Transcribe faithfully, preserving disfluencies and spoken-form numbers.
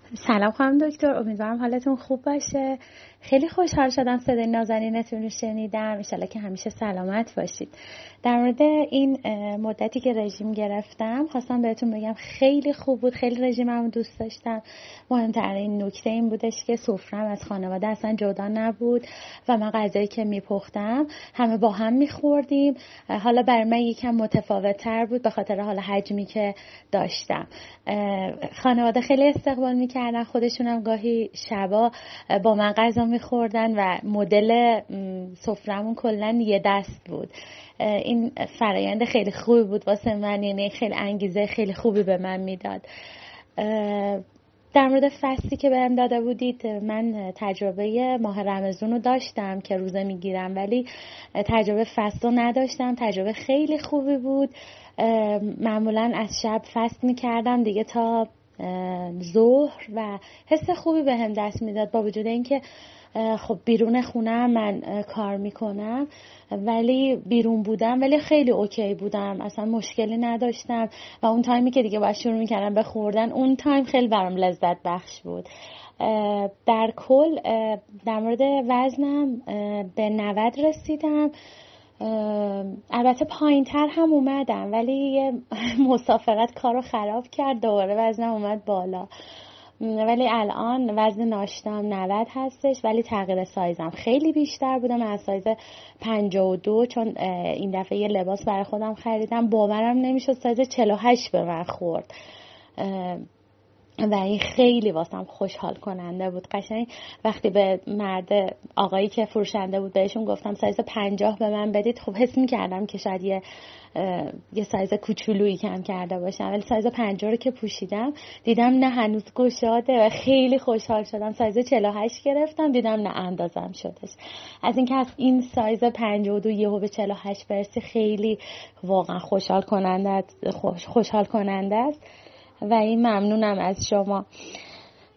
سلام خانم دکتر، امیدوارم حالتون خوب باشه. خیلی خوشحال شدم صدای نازنینتون رو شنیدم. ان شاءالله که همیشه سلامت باشید. در مورد این مدتی که رژیم گرفتم خواستم بهتون بگم خیلی خوب بود، خیلی رژیممو دوست داشتم. مهمترین نکته این بودش که سفره‌ام از خانواده اصلا جدا نبود و من غذایی که میپختم همه با هم میخوردیم. حالا برای من یکم متفاوت‌تر بود به خاطر حالا حجمی که داشتم. خانواده خیلی استقبال میکردن، خودشونم گاهی شبا با من غذا میخوردن و مدل سفرمون کلن یه دست بود. این فرایند خیلی خوبی بود واسه من، یعنی خیلی انگیزه خیلی خوبی به من میداد. در مورد فستی که بهم داده بودید، من تجربه ماه رمضان رو داشتم که روزه میگیرم، ولی تجربه فست رو نداشتم. تجربه خیلی خوبی بود. معمولا از شب فست میکردم دیگه تا ظهر و حس خوبی بهم دست میداد، با وجود اینکه خب بیرون خونه من کار میکنم ولی بیرون بودم ولی خیلی اوکی بودم، اصلا مشکلی نداشتم و اون تایمی که دیگه باید شروع میکردم به خوردن اون تایم خیلی برام لذت بخش بود. در کل در مورد وزنم به نود رسیدم. البته پایین تر هم اومدم ولی یه مسافرت کارو خراب کرد، دوباره وزنم اومد بالا. ولی الان وزن ناشتام نود هستش ولی تغییر سایزم خیلی بیشتر بودم. از سایز پنجاه و دو چون این دفعه یه لباس برای خودم خریدم باورم نمیشد سایز چهل و هشت به من خورد و این خیلی واسم خوشحال کننده بود. قشنگ وقتی به مرد آقایی که فروشنده بود بهشون گفتم سایز پنجاه به من بدید، خب حس می‌کردم که شاید یه یه سایز کوچولویی کم کرده باشم، ولی سایز پنجاه رو که پوشیدم دیدم نه هنوز گشاده و خیلی خوشحال شدم. سایز چهل و هشت گرفتم دیدم نه اندازم شدش. از اینکه از این سایز پنجاه و دو یهو به چهل و هشت برسی خیلی واقعا خوشحال کننده خوش خوشحال کننده است و این ممنونم از شما.